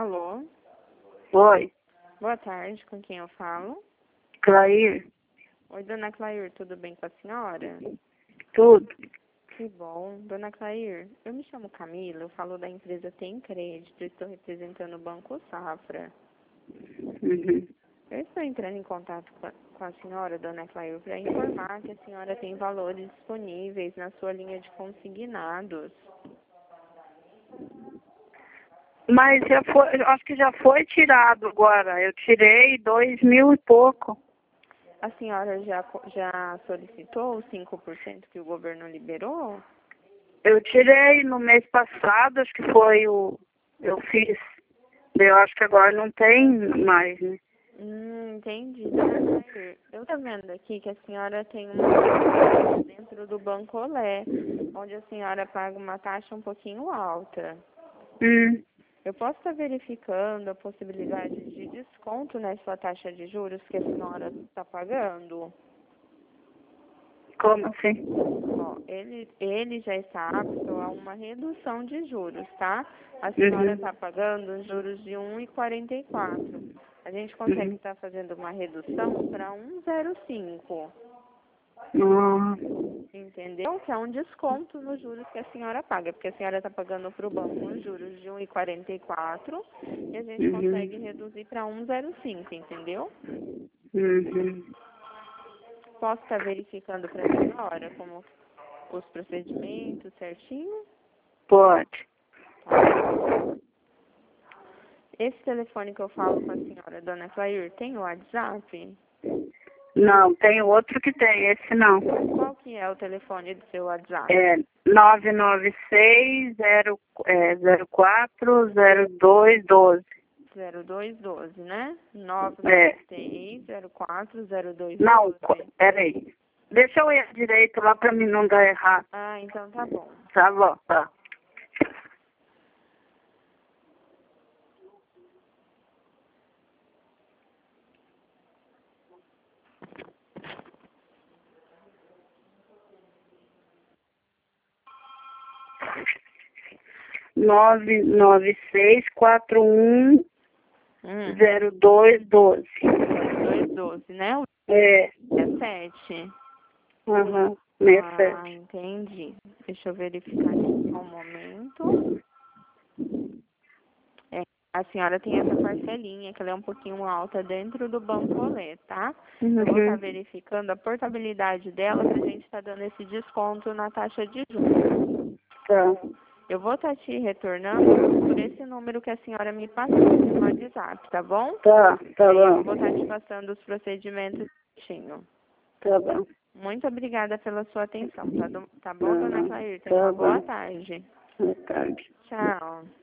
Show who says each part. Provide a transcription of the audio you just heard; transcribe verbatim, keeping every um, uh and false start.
Speaker 1: Alô?
Speaker 2: Oi,
Speaker 1: Boa tarde, com quem eu falo?
Speaker 2: Clair,
Speaker 1: Oi, dona Clair, tudo bem com a senhora?
Speaker 2: tudo.
Speaker 1: Que bom. Dona Clair, eu me chamo Camila, eu falo da empresa Tem Crédito, estou representando o Banco Safra.
Speaker 2: Uhum.
Speaker 1: Eu estou entrando em contato com a, com a senhora, dona Clair, para informar que a senhora tem valores disponíveis na sua linha de consignados.
Speaker 2: Mas já foi, eu acho que já foi tirado agora. Eu tirei dois mil e pouco.
Speaker 1: A senhora já, co- já solicitou os cinco por cento que o governo liberou?
Speaker 2: Eu tirei no mês passado, acho que foi o. Eu fiz. Eu acho que agora não tem mais, né?
Speaker 1: Hum, entendi. Dona Clair, eu tô vendo aqui que a senhora tem uma conta dentro do Banco Olé, onde a senhora paga uma taxa um pouquinho alta.
Speaker 2: Hum,
Speaker 1: Eu posso estar verificando a possibilidade de desconto nessa taxa de juros que a senhora está pagando?
Speaker 2: como assim?
Speaker 1: Ó, ele, ele já está apto a uma redução de juros, tá? A senhora
Speaker 2: Uhum.
Speaker 1: está pagando juros de um vírgula quarenta e quatro. A gente consegue
Speaker 2: Uhum.
Speaker 1: estar fazendo uma redução para um vírgula zero cinco.
Speaker 2: Ah,
Speaker 1: Entendeu? Que é um desconto nos juros que a senhora paga, porque a senhora está pagando para o banco os juros de um vírgula quarenta e quatro e a gente consegue
Speaker 2: uhum.
Speaker 1: reduzir para um vírgula zero cinco, entendeu?
Speaker 2: Uhum.
Speaker 1: Posso estar verificando para a senhora como os procedimentos certinho?
Speaker 2: Pode.
Speaker 1: Tá. Esse telefone que eu falo com a senhora, dona Clair, tem o WhatsApp?
Speaker 2: Não, tem outro que tem, esse não.
Speaker 1: Qual que é o telefone do seu WhatsApp?
Speaker 2: É nove nove seis zero é, zero quatro zero dois doze.
Speaker 1: zero dois doze, né? nove
Speaker 2: É.
Speaker 1: nove seis zero quatro zero dois
Speaker 2: Não,
Speaker 1: doze.
Speaker 2: peraí. Deixa eu ir direito lá pra mim não dar errado.
Speaker 1: Ah, então tá bom.
Speaker 2: Tá bom, tá. Nove nove seis quatro um
Speaker 1: Hum,
Speaker 2: zero dois doze.
Speaker 1: zero dois doze, né? O
Speaker 2: É.
Speaker 1: é sete.
Speaker 2: Aham. Meia
Speaker 1: Ah,
Speaker 2: sete.
Speaker 1: entendi. Deixa eu verificar aqui só um momento. É, a senhora tem essa parcelinha, que ela é um pouquinho alta dentro do Banco Olé, tá? Eu vou estar
Speaker 2: Uhum.
Speaker 1: verificando a portabilidade dela pra gente estar dando esse desconto na taxa de juros.
Speaker 2: Tá.
Speaker 1: Eu vou estar te retornando por esse número que a senhora me passou no WhatsApp, tá bom?
Speaker 2: Tá, tá
Speaker 1: Aí eu
Speaker 2: bom.
Speaker 1: vou estar te passando os procedimentos certinho.
Speaker 2: Tá bom.
Speaker 1: Muito obrigada pela sua atenção, tá, do- tá bom, dona
Speaker 2: Tá,
Speaker 1: Clair? Tenha
Speaker 2: tá
Speaker 1: uma boa
Speaker 2: bom.
Speaker 1: tarde.
Speaker 2: Boa tarde.
Speaker 1: Tchau.